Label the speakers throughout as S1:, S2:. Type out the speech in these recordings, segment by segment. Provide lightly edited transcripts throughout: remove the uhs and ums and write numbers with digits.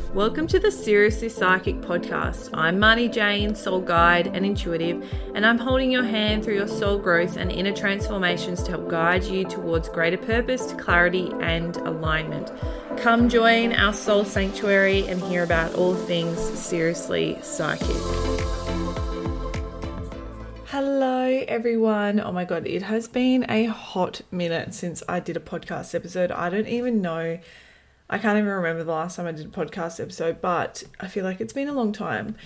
S1: Welcome to the Seriously Psychic podcast. I'm Marnie Jane, soul guide and intuitive, and I'm holding your hand through your soul growth and inner transformations to help guide you towards greater purpose, clarity, and alignment. Come join our soul sanctuary and hear about all things seriously psychic. Hello everyone. Oh my god, it has been a hot minute since I did a podcast episode. I can't even remember the last time I did a podcast episode, but I feel like it's been a long time.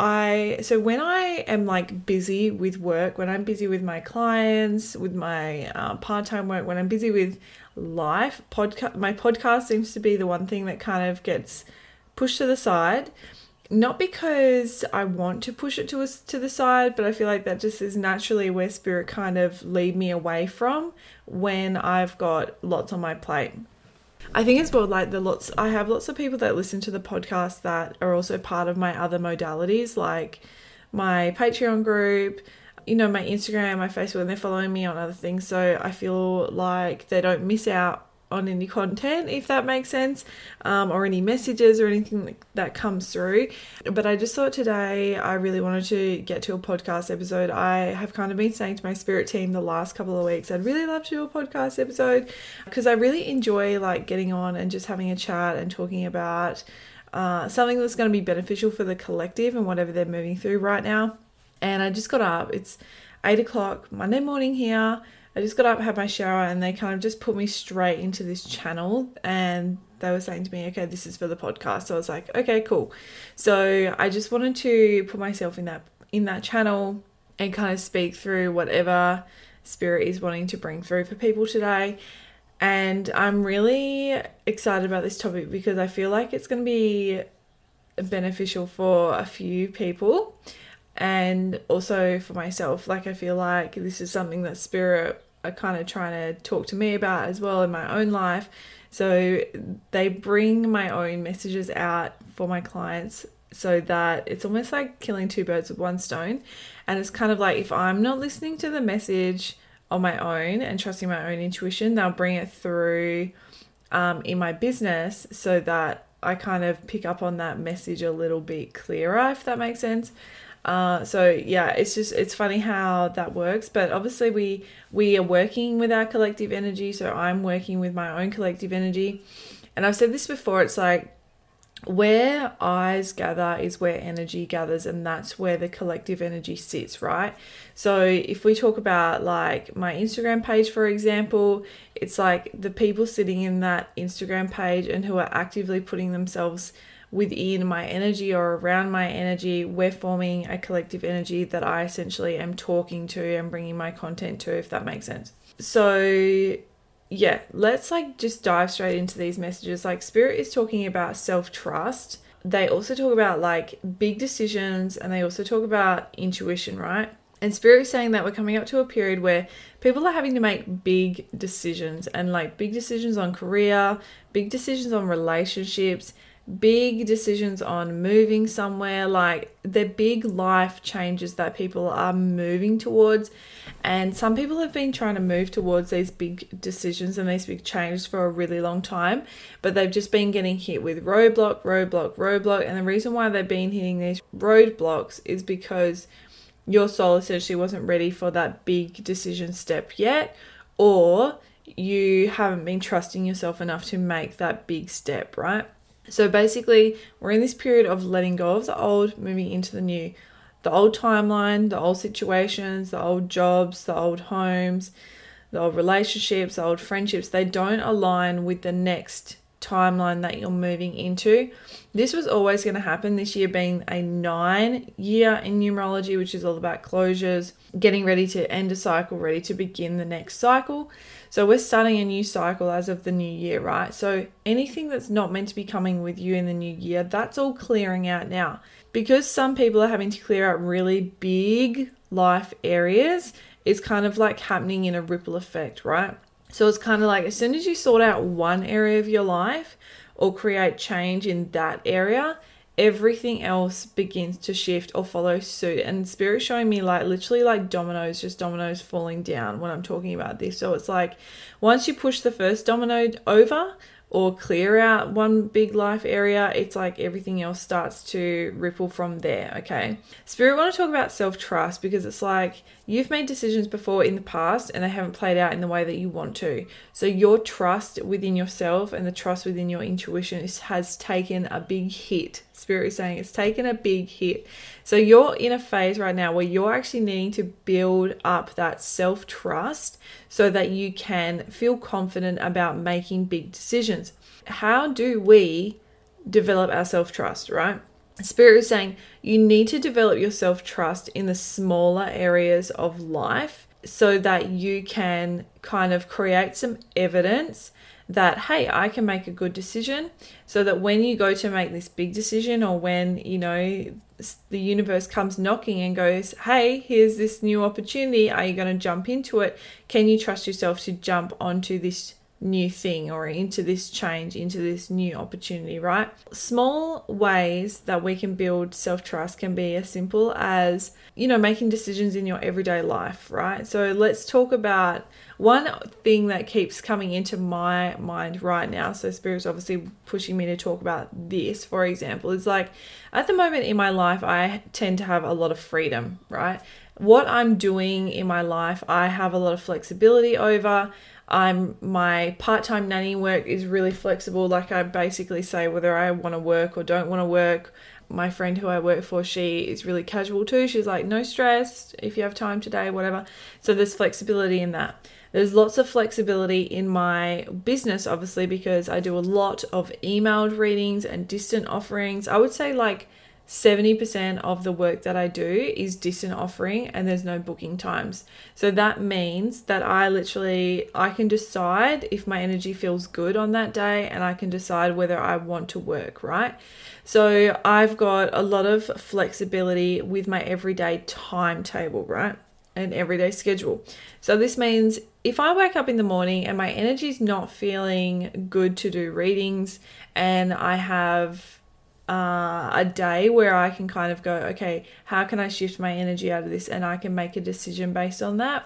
S1: So when I am like busy with work, when I'm busy with my clients, with my part-time work, when I'm busy with life, my podcast seems to be the one thing that kind of gets pushed to the side. Not because I want to push it to the side, but I feel like that just is naturally where spirit kind of lead me away from when I've got lots on my plate. I think it's both like I have lots of people that listen to the podcast that are also part of my other modalities, like my Patreon group, my Instagram, my Facebook, and they're following me on other things. So I feel like they don't miss out on any content, if that makes sense, or any messages or anything that comes through. But I just thought today I really wanted to get to a podcast episode. I have kind of been saying to my spirit team the last couple of weeks, I'd really love to do a podcast episode because I really enjoy like getting on and just having a chat and talking about something that's going to be beneficial for the collective and whatever they're moving through right now. And I just got up. It's 8 o'clock Monday morning here. I just got up, had my shower, and they kind of just put me straight into this channel, and they were saying to me, okay, this is for the podcast. So I was like, okay, cool. So I just wanted to put myself in that channel and kind of speak through whatever spirit is wanting to bring through for people today. And I'm really excited about this topic because I feel like it's going to be beneficial for a few people. And also for myself, like I feel like this is something that spirit are kind of trying to talk to me about as well in my own life. So they bring my own messages out for my clients so that it's almost like killing two birds with one stone. And it's kind of like if I'm not listening to the message on my own and trusting my own intuition, they'll bring it through in my business so that I kind of pick up on that message a little bit clearer, if that makes sense. It's funny how that works, but obviously we are working with our collective energy. So I'm working with my own collective energy, and I've said this before, it's like where eyes gather is where energy gathers, and that's where the collective energy sits, right? So if we talk about like my Instagram page, for example, it's like the people sitting in that Instagram page and who are actively putting themselves within my energy or around my energy, we're forming a collective energy that I essentially am talking to and bringing my content to, if that makes sense. So yeah, let's like just dive straight into these messages. Like spirit is talking about self-trust. They also talk about like big decisions, and they also talk about intuition, right? And spirit is saying that we're coming up to a period where people are having to make big decisions, and like big decisions on career, big decisions on relationships, big decisions on moving somewhere. Like they're big life changes that people are moving towards. And some people have been trying to move towards these big decisions and these big changes for a really long time, but they've just been getting hit with roadblock. And the reason why they've been hitting these roadblocks is because your soul essentially wasn't ready for that big decision step yet, or you haven't been trusting yourself enough to make that big step, right? So basically, we're in this period of letting go of the old, moving into the new. The old timeline, the old situations, the old jobs, the old homes, the old relationships, the old friendships, they don't align with the next timeline that you're moving into. This was always going to happen, this year being a 9-year in numerology, which is all about closures, getting ready to end a cycle, ready to begin the next cycle. So we're starting a new cycle as of the new year, right? So anything that's not meant to be coming with you in the new year, that's all clearing out now. Because some people are having to clear out really big life areas, it's kind of like happening in a ripple effect, right? So it's kind of like as soon as you sort out one area of your life or create change in that area, everything else begins to shift or follow suit. And Spirit's showing me like literally like dominoes, just dominoes falling down when I'm talking about this. So it's like once you push the first domino over, or clear out one big life area, it's like everything else starts to ripple from there, okay? Spirit want to talk about self-trust because it's like you've made decisions before in the past and they haven't played out in the way that you want to. So your trust within yourself and the trust within your intuition has taken a big hit. Spirit is saying it's taken a big hit. So you're in a phase right now where you're actually needing to build up that self-trust so that you can feel confident about making big decisions. How do we develop our self-trust, right? Spirit is saying you need to develop your self-trust in the smaller areas of life so that you can kind of create some evidence that, hey, I can make a good decision, so that when you go to make this big decision, or when, the universe comes knocking and goes, hey, here's this new opportunity, are you going to jump into it? Can you trust yourself to jump onto this new thing or into this change, into this new opportunity, right? Small ways that we can build self-trust can be as simple as, making decisions in your everyday life, right? So let's talk about one thing that keeps coming into my mind right now. So Spirit's obviously pushing me to talk about this, for example, is like at the moment in my life, I tend to have a lot of freedom, right? What I'm doing in my life, I have a lot of flexibility over. My part-time nanny work is really flexible. Like I basically say whether I want to work or don't want to work. My friend who I work for, she is really casual too. She's like, no stress if you have time today, whatever. So there's flexibility in that. There's lots of flexibility in my business, obviously, because I do a lot of emailed readings and distant offerings. I would say like 70% of the work that I do is distant offering and there's no booking times. So that means that I can decide if my energy feels good on that day, and I can decide whether I want to work, right? So I've got a lot of flexibility with my everyday timetable, right? An everyday schedule. So this means if I wake up in the morning and my energy is not feeling good to do readings, and I have a day where I can kind of go, okay, how can I shift my energy out of this, and I can make a decision based on that,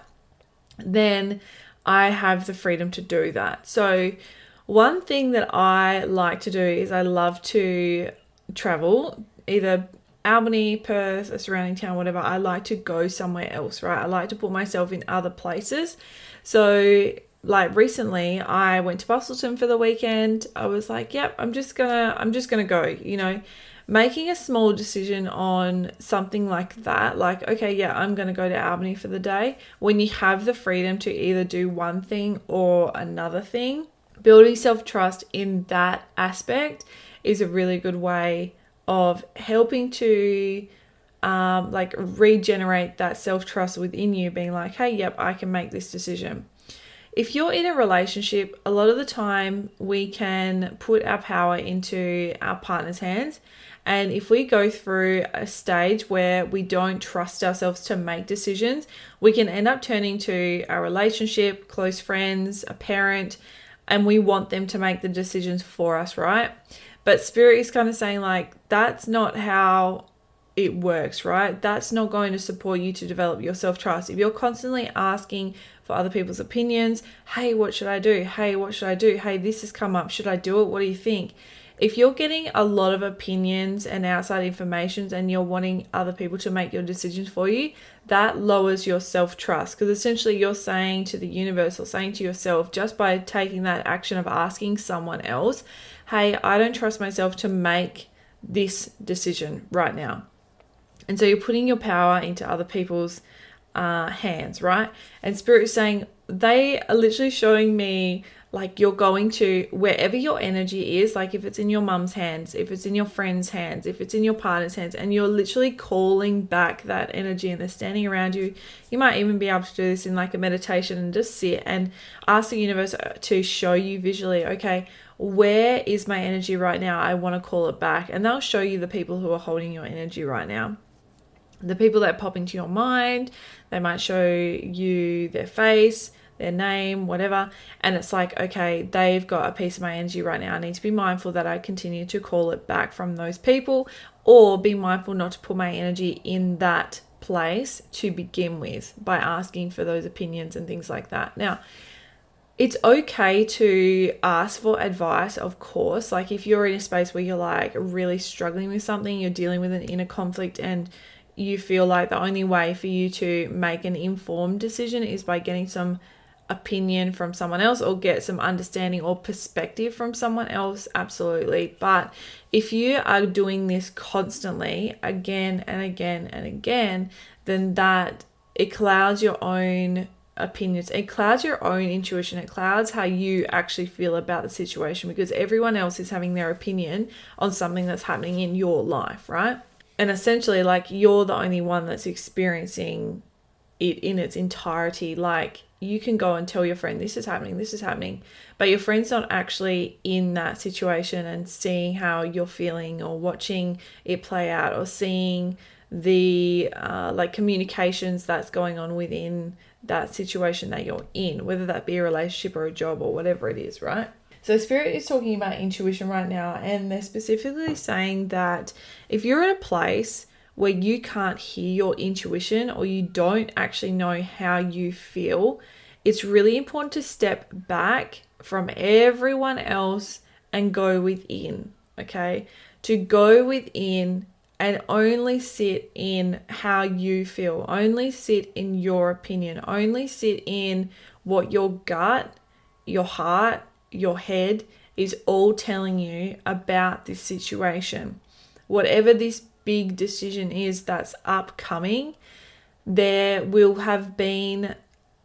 S1: then I have the freedom to do that. So one thing that I like to do is I love to travel, either Albany, Perth, a surrounding town, whatever. I like to go somewhere else, right? I like to put myself in other places. So like recently I went to Bustleton for the weekend. I was like, yep, I'm just gonna go, making a small decision on something like that. Like, okay, yeah, I'm going to go to Albany for the day. When you have the freedom to either do one thing or another thing, building self-trust in that aspect is a really good way of helping to regenerate that self-trust within you, being like, hey, yep, I can make this decision. If you're in a relationship, a lot of the time we can put our power into our partner's hands. And if we go through a stage where we don't trust ourselves to make decisions, we can end up turning to our relationship, close friends, a parent, and we want them to make the decisions for us, right? But Spirit is kind of saying like, that's not how it works, right? That's not going to support you to develop your self-trust. If you're constantly asking for other people's opinions, hey, what should I do? Hey, what should I do? Hey, this has come up. Should I do it? What do you think? If you're getting a lot of opinions and outside information and you're wanting other people to make your decisions for you, that lowers your self-trust, because essentially you're saying to the universe or saying to yourself, just by taking that action of asking someone else, hey, I don't trust myself to make this decision right now. And so you're putting your power into other people's hands, right? And Spirit is saying, they are literally showing me like you're going to wherever your energy is, like if it's in your mum's hands, if it's in your friend's hands, if it's in your partner's hands, and you're literally calling back that energy and they're standing around you. You might even be able to do this in like a meditation and just sit and ask the universe to show you visually, okay, where is my energy right now? I want to call it back. And they'll show you the people who are holding your energy right now. The people that pop into your mind, they might show you their face, their name, whatever. And it's like, okay, they've got a piece of my energy right now. I need to be mindful that I continue to call it back from those people, or be mindful not to put my energy in that place to begin with by asking for those opinions and things like that. Now, It's okay to ask for advice, of course. Like if you're in a space where you're like really struggling with something, you're dealing with an inner conflict, and you feel like the only way for you to make an informed decision is by getting some opinion from someone else or get some understanding or perspective from someone else, absolutely. But if you are doing this constantly, again and again and again, then that it clouds your own opinions, it clouds your own intuition, it clouds how you actually feel about the situation, because everyone else is having their opinion on something that's happening in your life, right? And essentially, like, you're the only one that's experiencing it in its entirety. Like, you can go and tell your friend, this is happening, but your friend's not actually in that situation and seeing how you're feeling or watching it play out or seeing the like communications that's going on within that situation that you're in, whether that be a relationship or a job or whatever it is, right? So Spirit is talking about intuition right now, and they're specifically saying that if you're in a place where you can't hear your intuition or you don't actually know how you feel, it's really important to step back from everyone else and go within, okay? To go within and only sit in how you feel, only sit in your opinion, only sit in what your gut, your heart, your head is all telling you about this situation. Whatever this big decision is that's upcoming, there will have been,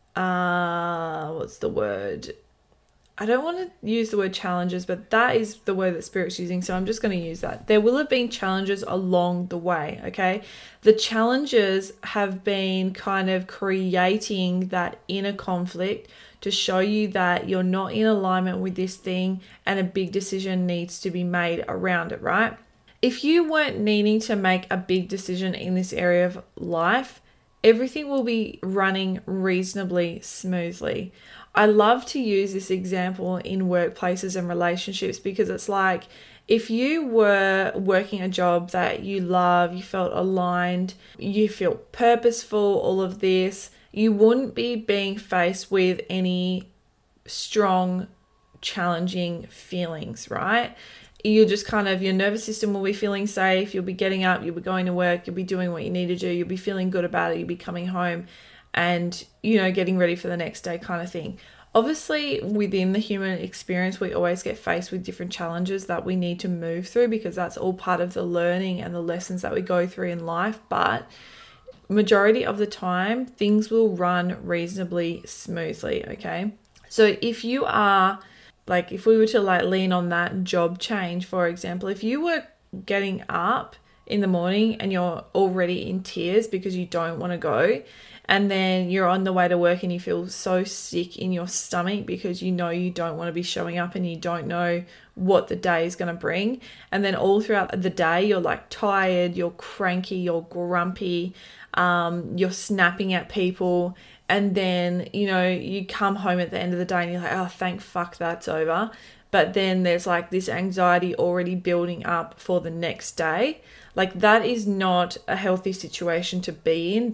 S1: what's the word? I don't want to use the word challenges, but that is the word that Spirit's using, so I'm just going to use that. There will have been challenges along the way, okay? The challenges have been kind of creating that inner conflict to show you that you're not in alignment with this thing and a big decision needs to be made around it, right? If you weren't needing to make a big decision in this area of life, everything will be running reasonably smoothly. I love to use this example in workplaces and relationships, because it's like, if you were working a job that you love, you felt aligned, you feel purposeful, all of this, you wouldn't be being faced with any strong, challenging feelings, right? You'll just kind of, your nervous system will be feeling safe. You'll be getting up, you'll be going to work, you'll be doing what you need to do, you'll be feeling good about it, you'll be coming home and, getting ready for the next day kind of thing. Obviously, within the human experience, we always get faced with different challenges that we need to move through, because that's all part of the learning and the lessons that we go through in life. But majority of the time, things will run reasonably smoothly, okay? So if you are, like, if we were to lean on that job change, for example, if you were getting up in the morning and you're already in tears because you don't want to go, and then you're on the way to work and you feel so sick in your stomach because you don't want to be showing up and you don't know what the day is going to bring, and then all throughout the day you're like tired, you're cranky, you're grumpy, you're snapping at people, and then you come home at the end of the day and you're like, oh, thank fuck that's over. But then there's like this anxiety already building up for the next day. Like, that is not a healthy situation to be in.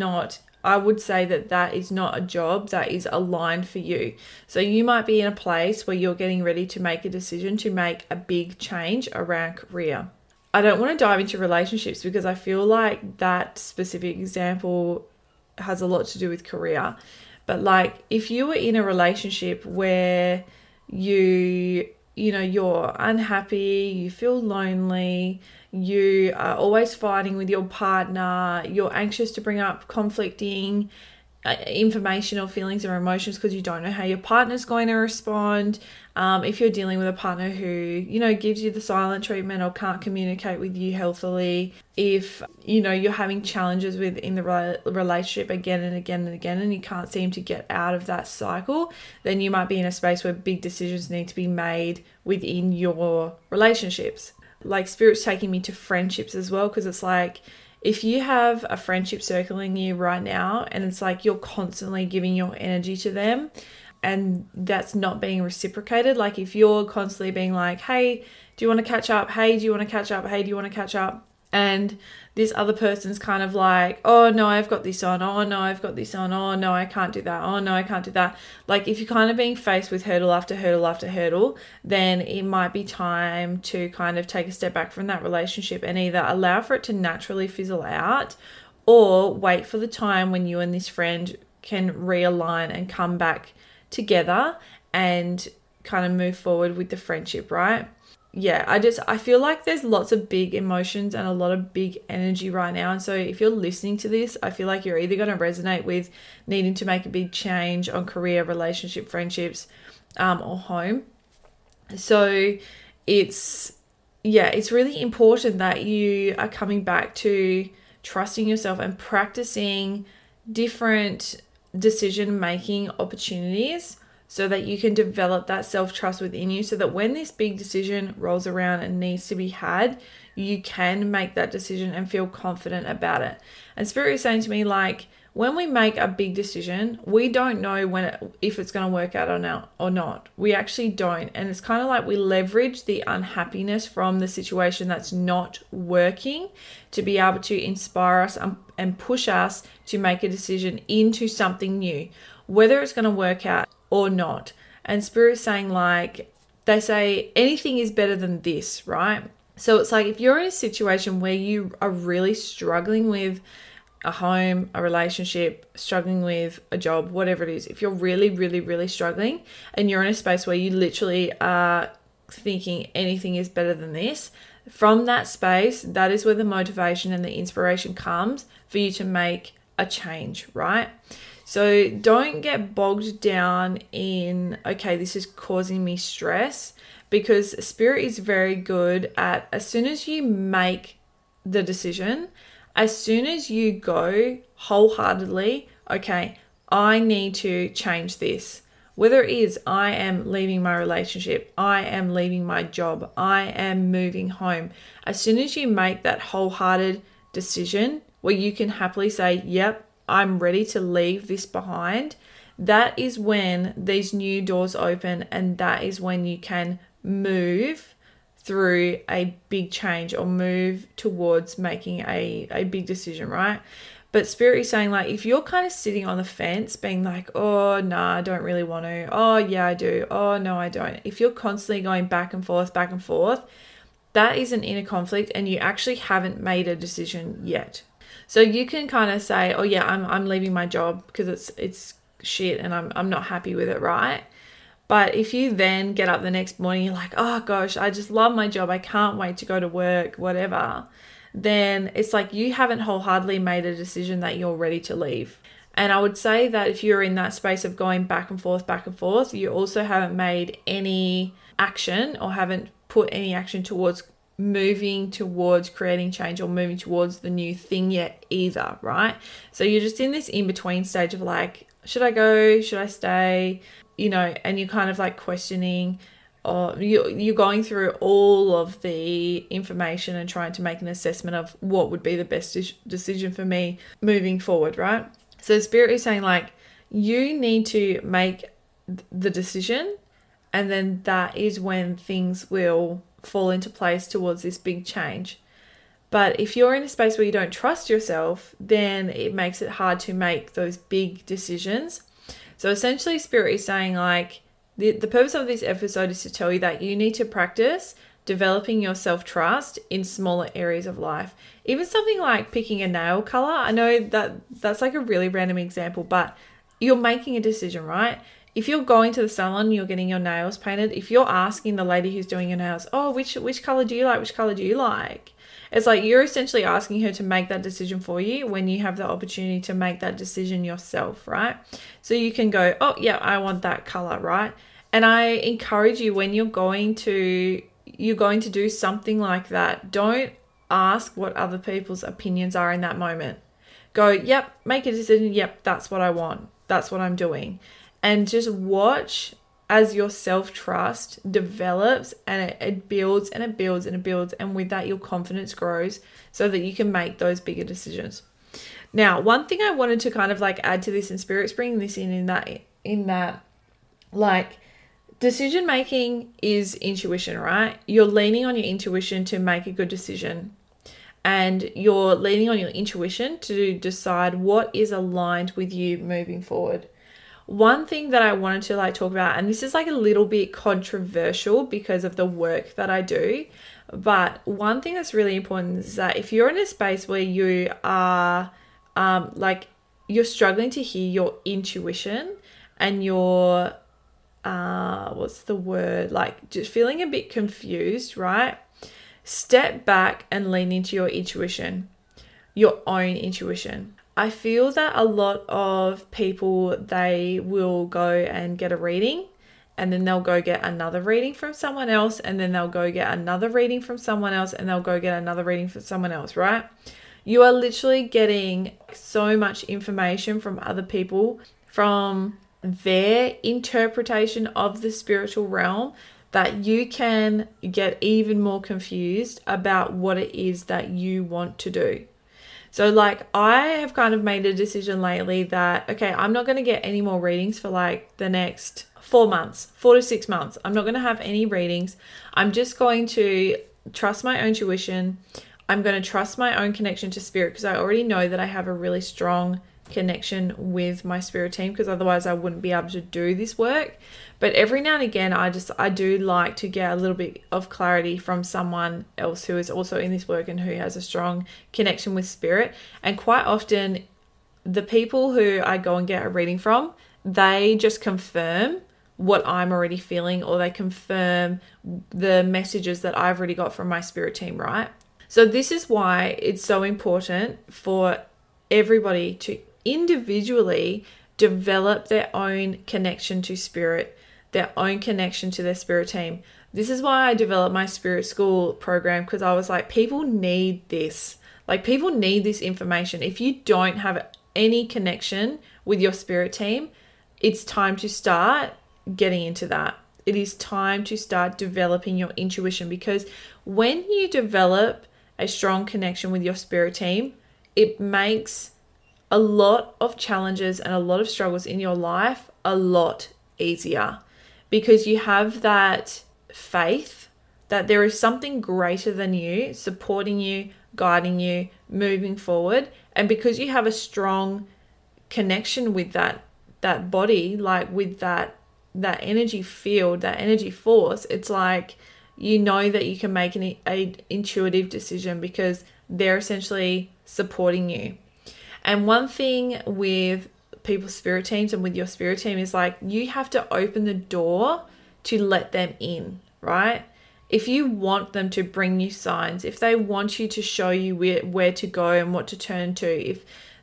S1: I would say that is not a job that is aligned for you. So you might be in a place where you're getting ready to make a decision to make a big change around career. I don't want to dive into relationships because I feel like that specific example has a lot to do with career. But like, if you were in a relationship where you're unhappy, you feel lonely, you are always fighting with your partner, you're anxious to bring up conflicting information or feelings or emotions because you don't know how your partner's going to respond. If you're dealing with a partner who, gives you the silent treatment or can't communicate with you healthily, if, you're having challenges within the relationship again and again and again, and you can't seem to get out of that cycle, then you might be in a space where big decisions need to be made within your relationships. Like, Spirit's taking me to friendships as well, because it's like, if you have a friendship circling you right now and it's like you're constantly giving your energy to them and that's not being reciprocated, like if you're constantly being like, hey, do you want to catch up? Hey, do you want to catch up? Hey, do you want to catch up? and this other person's kind of like, oh no, I've got this on, oh no, I've got this on, oh no, I can't do that, oh no, I can't do that. Like if you're kind of being faced with hurdle after hurdle after hurdle, then it might be time to kind of take a step back from that relationship and either allow for it to naturally fizzle out, or wait for the time when you and this friend can realign and come back together and kind of move forward with the friendship, right? Yeah, I feel like there's lots of big emotions and a lot of big energy right now. And so if you're listening to this, I feel like you're either going to resonate with needing to make a big change on career, relationship, friendships, or home. So it's really important that you are coming back to trusting yourself and practicing different decision-making opportunities so that you can develop that self-trust within you, so that when this big decision rolls around and needs to be had, you can make that decision and feel confident about it. And Spirit is saying to me, like, when we make a big decision, we don't know if it's going to work out or not. We actually don't. And it's kind of like we leverage the unhappiness from the situation that's not working to be able to inspire us and push us to make a decision into something new, whether it's going to work out or not. And Spirit is saying, like, they say anything is better than this, right? So it's like if you're in a situation where you are really struggling with a home, a relationship, struggling with a job, whatever it is, if you're really, really, really struggling and you're in a space where you literally are thinking anything is better than this, from that space, that is where the motivation and the inspiration comes for you to make a change, right? So don't get bogged down in, okay, this is causing me stress, because Spirit is very good at, as soon as you make the decision, as soon as you go wholeheartedly, okay, I need to change this. Whether it is I am leaving my relationship, I am leaving my job, I am moving home. As soon as you make that wholehearted decision where you can happily say, yep, I'm ready to leave this behind, that is when these new doors open, and that is when you can move through a big change or move towards making a big decision, right? But Spirit is saying, like, if you're kind of sitting on the fence being like, oh, nah, I don't really want to. Oh, yeah, I do. Oh, no, I don't. If you're constantly going back and forth, that is an inner conflict and you actually haven't made a decision yet. So you can kind of say, oh, yeah, I'm leaving my job because it's shit and I'm not happy with it, right? But if you then get up the next morning, you're like, oh gosh, I just love my job, I can't wait to go to work, whatever, then it's like you haven't wholeheartedly made a decision that you're ready to leave. And I would say that if you're in that space of going back and forth, you also haven't made any action or haven't put any action towards moving towards creating change or moving towards the new thing yet either, right? So you're just in this in-between stage of like, should I go? Should I stay? You know, and you're kind of like questioning, or you're going through all of the information and trying to make an assessment of what would be the best decision for me moving forward, right? So Spirit is saying, like, you need to make the decision, and then that is when things will fall into place towards this big change. But if you're in a space where you don't trust yourself, then it makes it hard to make those big decisions. So essentially, Spirit is saying, like, the purpose of this episode is to tell you that you need to practice developing your self-trust in smaller areas of life. Even something like picking a nail color. I know that that's like a really random example, but you're making a decision, right? If you're going to the salon, you're getting your nails painted. If you're asking the lady who's doing your nails, oh, which color do you like? Which color do you like? It's like you're essentially asking her to make that decision for you when you have the opportunity to make that decision yourself, right? So you can go, oh, yeah, I want that color, right? And I encourage you, when you're going to do something like that, don't ask what other people's opinions are in that moment. Go, yep, make a decision. Yep, that's what I want. That's what I'm doing. And just watch as your self-trust develops, and it builds and it builds and it builds. And with that, your confidence grows so that you can make those bigger decisions. Now, one thing I wanted to kind of like add to this, and Spirit's bringing this in that like, decision making is intuition, right? You're leaning on your intuition to make a good decision. and you're leaning on your intuition to decide what is aligned with you moving forward. One thing that I wanted to talk about, and this is a little bit controversial because of the work that I do, but one thing that's really important is that if you're in a space where you are you're struggling to hear your intuition and you're just feeling a bit confused, right? Step back and lean into your intuition, your own intuition. I feel that a lot of people, they will go and get a reading, and then they'll go get another reading from someone else, and then they'll go get another reading from someone else, and they'll go get another reading from someone else, right? You are literally getting so much information from other people, from their interpretation of the spiritual realm, that you can get even more confused about what it is that you want to do. So I have kind of made a decision lately that, okay, I'm not going to get any more readings for the next 4 to 6 months. I'm not going to have any readings. I'm just going to trust my own tuition. I'm going to trust my own connection to spirit, because I already know that I have a really strong connection with my spirit team, because otherwise I wouldn't be able to do this work. But every now and again, I do like to get a little bit of clarity from someone else who is also in this work and who has a strong connection with spirit. And quite often, the people who I go and get a reading from, they just confirm what I'm already feeling, or they confirm the messages that I've already got from my spirit team, right? So this is why it's so important for everybody to individually develop their own connection to spirit, their own connection to their spirit team. This is why I developed my spirit school program, because I was people need this. People need this information. If you don't have any connection with your spirit team, it's time to start getting into that. It is time to start developing your intuition, because when you develop a strong connection with your spirit team, it makes a lot of challenges and a lot of struggles in your life a lot easier, because you have that faith that there is something greater than you supporting you, guiding you, moving forward. And because you have a strong connection with that body, with that energy field, that energy force, it's you know that you can make an intuitive decision, because they're essentially supporting you. And one thing with people's spirit teams and with your spirit team is you have to open the door to let them in, right? If you want them to bring you signs, if they want you to show you where to go and what to turn to,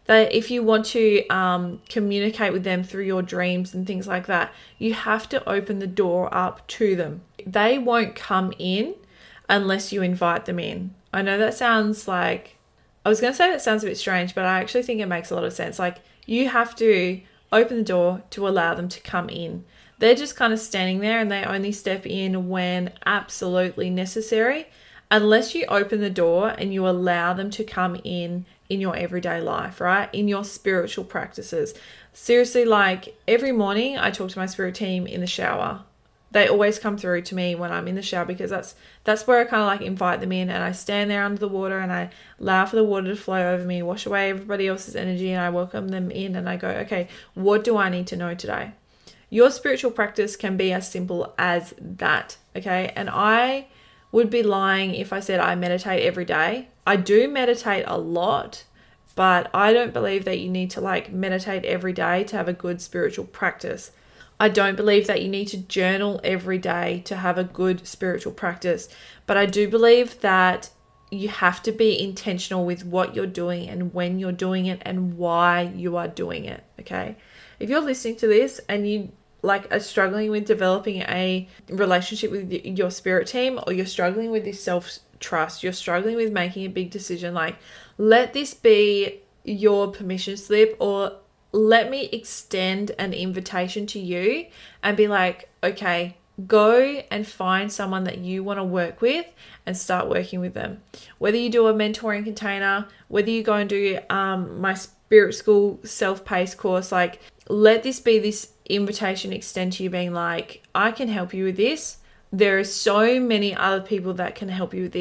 S1: if you want to communicate with them through your dreams and things like that, you have to open the door up to them. They won't come in unless you invite them in. I know that sounds I was going to say that sounds a bit strange, but I actually think it makes a lot of sense. You have to open the door to allow them to come in. They're just kind of standing there, and they only step in when absolutely necessary, unless you open the door and you allow them to come in your everyday life, right? In your spiritual practices. Seriously, every morning I talk to my spirit team in the shower. They always come through to me when I'm in the shower, because that's where I kind of invite them in, and I stand there under the water and I allow for the water to flow over me, wash away everybody else's energy, and I welcome them in, and I go, okay, what do I need to know today? Your spiritual practice can be as simple as that, okay? And I would be lying if I said I meditate every day. I do meditate a lot, but I don't believe that you need to meditate every day to have a good spiritual practice. I don't believe that you need to journal every day to have a good spiritual practice, but I do believe that you have to be intentional with what you're doing and when you're doing it and why you are doing it, okay? If you're listening to this and you are struggling with developing a relationship with your spirit team, or you're struggling with this self-trust, you're struggling with making a big decision, let this be your permission slip, or let me extend an invitation to you and be okay, go and find someone that you want to work with and start working with them. Whether you do a mentoring container, whether you go and do my spirit school self-paced course, let this be this invitation extend to you, being I can help you with this. There are so many other people that can help you with this.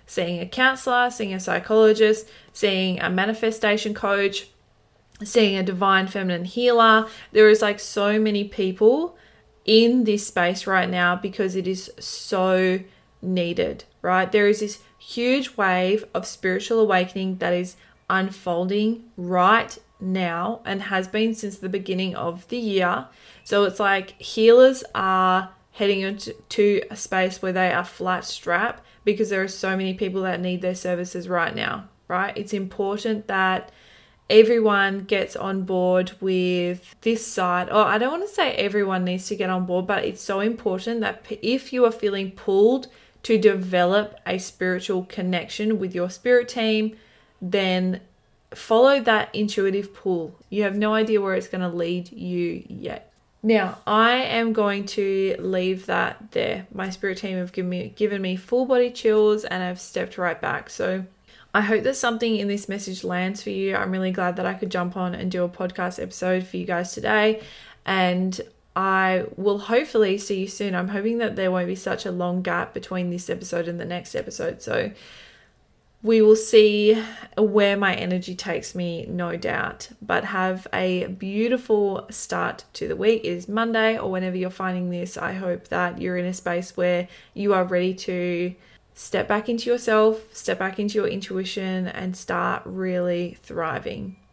S1: seeing a counselor, seeing a psychologist, seeing a manifestation coach, seeing a divine feminine healer. There is like so many people in this space right now because it is so needed, right? There is this huge wave of spiritual awakening that is unfolding right now and has been since the beginning of the year. So it's like healers are heading into a space where they are flat strapped because there are so many people that need their services right now, right? It's important that everyone gets on board with this side. Or I don't want to say everyone needs to get on board, but it's so important that if you are feeling pulled to develop a spiritual connection with your spirit team, then follow that intuitive pull. You have no idea where it's going to lead you yet. Now, I am going to leave that there. My spirit team have given me full body chills and I've stepped right back. So I hope that something in this message lands for you. I'm really glad that I could jump on and do a podcast episode for you guys today. And I will hopefully see you soon. I'm hoping that there won't be such a long gap between this episode and the next episode. So we will see where my energy takes me, no doubt. But have a beautiful start to the week. It is Monday, or whenever you're finding this. I hope that you're in a space where you are ready to step back into yourself, step back into your intuition, and start really thriving.